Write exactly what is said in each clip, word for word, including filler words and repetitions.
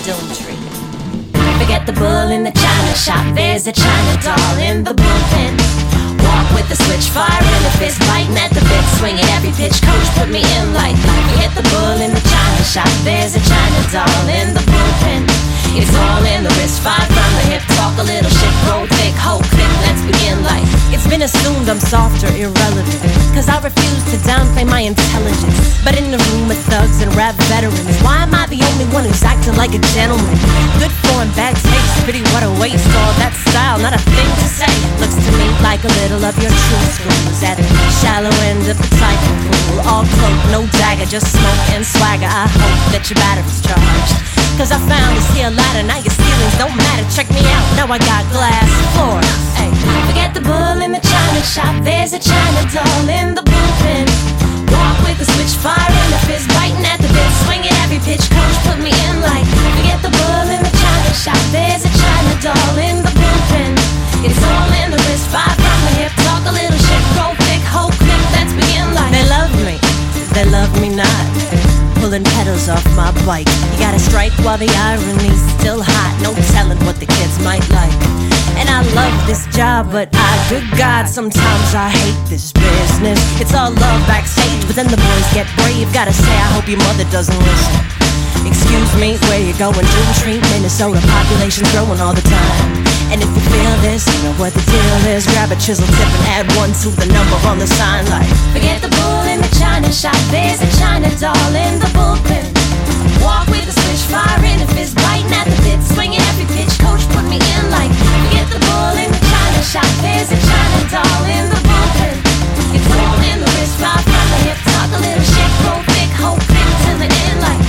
Doomtree. Forget the bull in the china shop, there's a china doll in the bullpen. Walk with the switch, fire in the fist, biting at the bit, swinging every pitch, coach put me in like. Forget the bull in the china shop, there's a china doll in the bullpen. It's all in the wrist, five from the hip, talk a little shit, roll thick, hold quick, let's begin like. It's been assumed I'm soft or irrelevant, cause I refuse to downplay my intelligence. But in the room with thugs and rap veterans, why am I the only one who's acting like a gentleman? Good form, bad taste, pity what a waste. All that style, not a thing to say. Looks to me like a little of your true schools at the shallow end of the typing pool. All cloak, no dagger, just smoke and swagger. I hope that your battery's charged, cause I found this here ladder, now your ceilings don't matter. Check me out, now I got glass floors. Ay, forget the bull in the china shop, there's a china doll in the bullpen. Walk with the switch, fire in the fist, biting at the bit, swinging every pitch, coach put me in like. Forget the bull in the china shop, there's a china doll in the bullpen. It's all in the wrist, five from the hip, talk a little shit, roll thick, hold quick, let's begin like. They love me, they love me not, pulling pedals off my bike. You gotta strike while the irony's still hot, no telling what the kids might like. And I love this job, but I, good God, sometimes I hate this business. It's all love backstage, but then the boys get brave. Gotta say, I hope your mother doesn't listen. Excuse me, where you going? Doomtree, Minnesota, population's growing all the time. And if you feel this, you know what the deal is. Grab a chisel tip and add one to the number on the sign like. Forget the bull in the china shop, there's a china doll in the bullpen. Walk with a switch, fire in the fist, biting at the bit, swinging every pitch, coach put me in like. Forget the bull in the china shop, there's a china doll in the bullpen. It's all in the wrist, five from the hip, talk a little shit, roll thick, hold thick to the end like.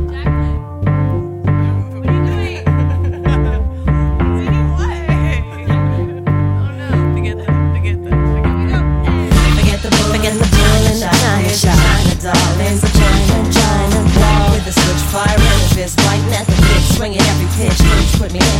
Darling's a China, China doll with a switch, fire in the fist, biting at the bit, swinging every pitch, coach put me in